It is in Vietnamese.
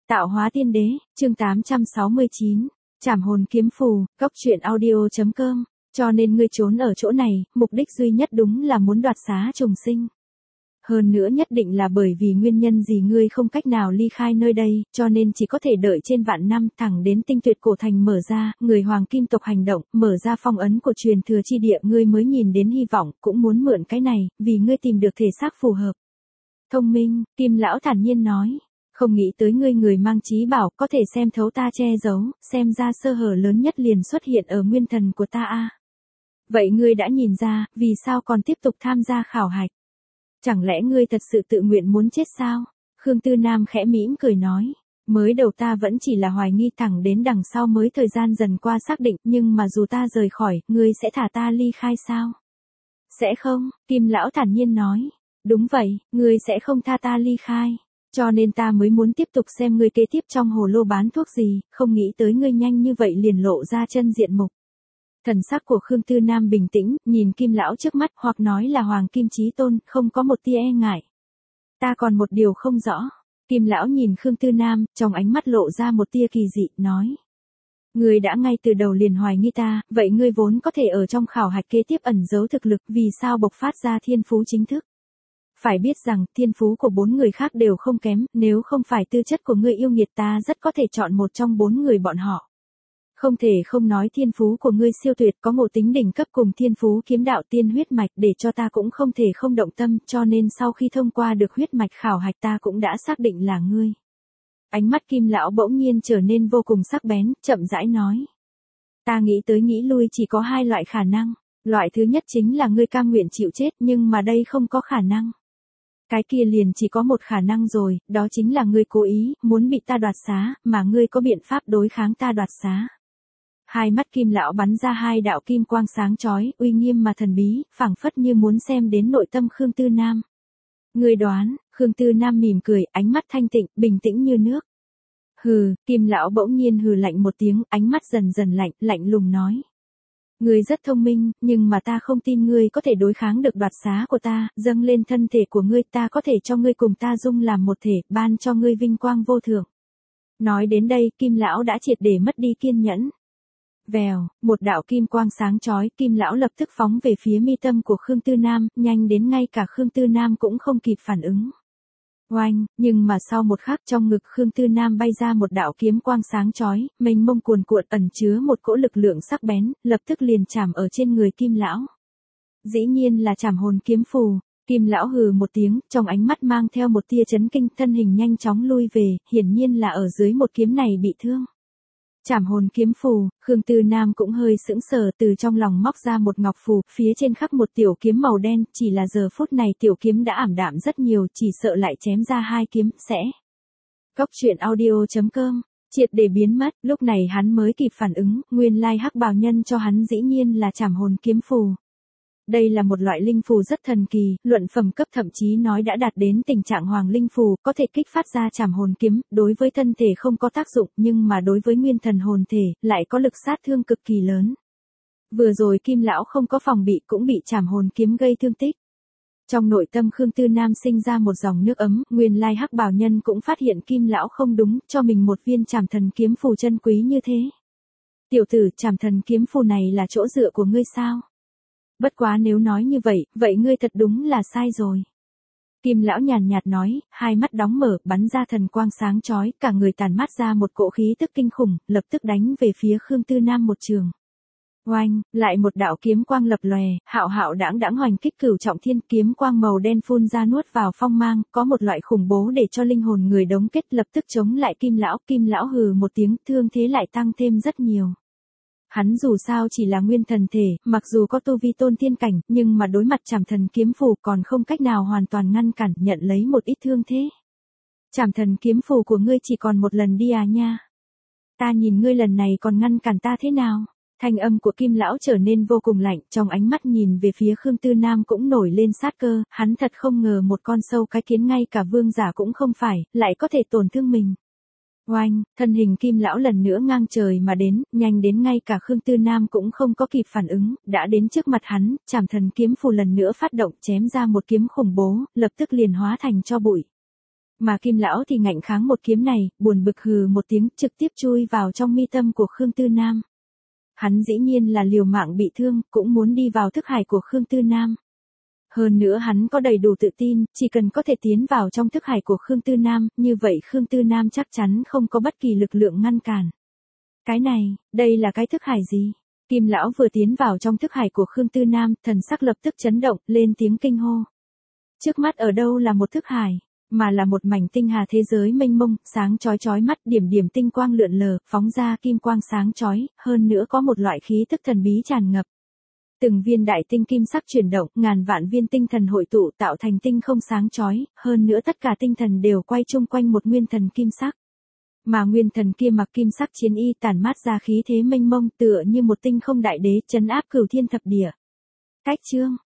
Tạo hóa tiên đế, chương 869, Trảm hồn kiếm phù, góc truyện audio.com, cho nên ngươi trốn ở chỗ này, mục đích duy nhất đúng là muốn đoạt xá trùng sinh. Hơn nữa nhất định là bởi vì nguyên nhân gì ngươi không cách nào ly khai nơi đây, cho nên chỉ có thể đợi trên vạn năm thẳng đến tinh tuyệt cổ thành mở ra, người hoàng kim tộc hành động, mở ra phong ấn của truyền thừa chi địa ngươi mới nhìn đến hy vọng, cũng muốn mượn cái này, vì ngươi tìm được thể xác phù hợp. Thông minh, Kim lão thản nhiên nói. Không nghĩ tới ngươi người mang trí bảo có thể xem thấu ta che giấu, xem ra sơ hở lớn nhất liền xuất hiện ở nguyên thần của ta a. Vậy ngươi đã nhìn ra, vì sao còn tiếp tục tham gia khảo hạch? Chẳng lẽ ngươi thật sự tự nguyện muốn chết sao? Khương Tư Nam khẽ mỉm cười nói. Mới đầu ta vẫn chỉ là hoài nghi thẳng đến đằng sau mới thời gian dần qua xác định, nhưng mà dù ta rời khỏi, ngươi sẽ thả ta ly khai sao? Sẽ không, Kim lão thản nhiên nói. Đúng vậy, ngươi sẽ không tha ta ly khai. Cho nên ta mới muốn tiếp tục xem ngươi kế tiếp trong hồ lô bán thuốc gì, không nghĩ tới ngươi nhanh như vậy liền lộ ra chân diện mục. Thần sắc của Khương Tư Nam bình tĩnh, nhìn Kim lão trước mắt, hoặc nói là Hoàng Kim Chí Tôn, không có một tia e ngại. Ta còn một điều không rõ. Kim lão nhìn Khương Tư Nam, trong ánh mắt lộ ra một tia kỳ dị, nói. Ngươi đã ngay từ đầu liền hoài nghi ta, vậy ngươi vốn có thể ở trong khảo hạch kế tiếp ẩn giấu thực lực, vì sao bộc phát ra thiên phú chính thức? Phải biết rằng, thiên phú của 4 người khác đều không kém, nếu không phải tư chất của ngươi yêu nghiệt ta rất có thể chọn một trong 4 người bọn họ. Không thể không nói thiên phú của ngươi siêu tuyệt, có ngộ tính đỉnh cấp cùng thiên phú kiếm đạo tiên huyết mạch, để cho ta cũng không thể không động tâm, cho nên sau khi thông qua được huyết mạch khảo hạch ta cũng đã xác định là ngươi. Ánh mắt Kim lão bỗng nhiên trở nên vô cùng sắc bén, chậm rãi nói. Ta nghĩ tới nghĩ lui chỉ có 2 loại khả năng. Loại thứ nhất chính là ngươi cam nguyện chịu chết, nhưng mà đây không có khả năng. Cái kia liền chỉ có một khả năng rồi, đó chính là ngươi cố ý, muốn bị ta đoạt xá, mà ngươi có biện pháp đối kháng ta đoạt xá. Hai mắt Kim lão bắn ra 2 đạo kim quang sáng chói, uy nghiêm mà thần bí, phảng phất như muốn xem đến nội tâm Khương Tư Nam. Ngươi đoán, Khương Tư Nam mỉm cười, ánh mắt thanh tịnh, bình tĩnh như nước. Hừ, Kim lão bỗng nhiên hừ lạnh một tiếng, ánh mắt dần dần lạnh, lạnh lùng nói. Ngươi rất thông minh, nhưng mà ta không tin ngươi có thể đối kháng được đoạt xá của ta, dâng lên thân thể của ngươi, ta có thể cho ngươi cùng ta dung làm một thể, ban cho ngươi vinh quang vô thượng. Nói đến đây, Kim lão đã triệt để mất đi kiên nhẫn. Vèo, một đạo kim quang sáng chói, Kim lão lập tức phóng về phía mi tâm của Khương Tư Nam, nhanh đến ngay cả Khương Tư Nam cũng không kịp phản ứng. Oanh, nhưng mà sau một khắc trong ngực Khương Tư Nam bay ra một đạo kiếm quang sáng chói, mênh mông cuồn cuộn ẩn chứa một cỗ lực lượng sắc bén, lập tức liền chạm ở trên người Kim lão. Dĩ nhiên là trảm hồn kiếm phù. Kim lão hừ một tiếng, trong ánh mắt mang theo một tia chấn kinh, thân hình nhanh chóng lui về, hiển nhiên là ở dưới một kiếm này bị thương. Trảm hồn kiếm phù, Khương Tư Nam cũng hơi sững sờ, từ trong lòng móc ra một ngọc phù, phía trên khắc một tiểu kiếm màu đen, chỉ là giờ phút này tiểu kiếm đã ảm đạm rất nhiều, chỉ sợ lại chém ra 2 kiếm, sẽ. Góc truyện audio.com, triệt để biến mất, lúc này hắn mới kịp phản ứng, nguyên lai hắc bào nhân cho hắn dĩ nhiên là trảm hồn kiếm phù. Đây là một loại linh phù rất thần kỳ, luận phẩm cấp thậm chí nói đã đạt đến tình trạng hoàng linh phù, có thể kích phát ra trảm hồn kiếm, đối với thân thể không có tác dụng, nhưng mà đối với nguyên thần hồn thể, lại có lực sát thương cực kỳ lớn. Vừa rồi Kim lão không có phòng bị cũng bị trảm hồn kiếm gây thương tích. Trong nội tâm Khương Tư Nam sinh ra một dòng nước ấm, nguyên lai hắc bào nhân cũng phát hiện Kim lão không đúng, cho mình một viên trảm thần kiếm phù chân quý như thế. Tiểu tử, trảm thần kiếm phù này là chỗ dựa của ngươi sao? Bất quá nếu nói như vậy, vậy ngươi thật đúng là sai rồi. Kim lão nhàn nhạt nói, hai mắt đóng mở, bắn ra thần quang sáng chói, cả người tàn mát ra một cỗ khí tức kinh khủng, lập tức đánh về phía Khương Tư Nam một trường. Oanh, lại một đạo kiếm quang lập lòe, hạo hạo đãng đãng hoành kích cửu trọng thiên, kiếm quang màu đen phun ra nuốt vào phong mang, có một loại khủng bố để cho linh hồn người đống kết, lập tức chống lại Kim lão hừ một tiếng, thương thế lại tăng thêm rất nhiều. Hắn dù sao chỉ là nguyên thần thể, mặc dù có tu vi tôn thiên cảnh, nhưng mà đối mặt trảm thần kiếm phù còn không cách nào hoàn toàn ngăn cản, nhận lấy một ít thương thế. Trảm thần kiếm phù của ngươi chỉ còn một lần đi à nha. Ta nhìn ngươi lần này còn ngăn cản ta thế nào? Thanh âm của Kim lão trở nên vô cùng lạnh, trong ánh mắt nhìn về phía Khương Tư Nam cũng nổi lên sát cơ, hắn thật không ngờ một con sâu cái kiến ngay cả vương giả cũng không phải, lại có thể tổn thương mình. Oanh, thân hình Kim lão lần nữa ngang trời mà đến, nhanh đến ngay cả Khương Tư Nam cũng không có kịp phản ứng, đã đến trước mặt hắn, trảm thần kiếm phù lần nữa phát động chém ra một kiếm khủng bố, lập tức liền hóa thành tro bụi. Mà Kim lão thì ngạnh kháng một kiếm này, buồn bực hừ một tiếng, trực tiếp chui vào trong mi tâm của Khương Tư Nam. Hắn dĩ nhiên là liều mạng bị thương, cũng muốn đi vào thức hải của Khương Tư Nam. Hơn nữa hắn có đầy đủ tự tin, chỉ cần có thể tiến vào trong thức hải của Khương Tư Nam, như vậy Khương Tư Nam chắc chắn không có bất kỳ lực lượng ngăn cản. Cái này, đây là cái thức hải gì? Kim lão vừa tiến vào trong thức hải của Khương Tư Nam, thần sắc lập tức chấn động, lên tiếng kinh hô. Trước mắt ở đâu là một thức hải, mà là một mảnh tinh hà thế giới mênh mông, sáng chói chói mắt, điểm điểm tinh quang lượn lờ, phóng ra kim quang sáng chói, hơn nữa có một loại khí tức thần bí tràn ngập. Từng viên đại tinh kim sắc chuyển động, ngàn vạn viên tinh thần hội tụ tạo thành tinh không sáng chói, hơn nữa tất cả tinh thần đều quay chung quanh một nguyên thần kim sắc. Mà nguyên thần kia mặc kim sắc chiến y tản mát ra khí thế mênh mông tựa như một tinh không đại đế trấn áp cửu thiên thập địa. Cách chương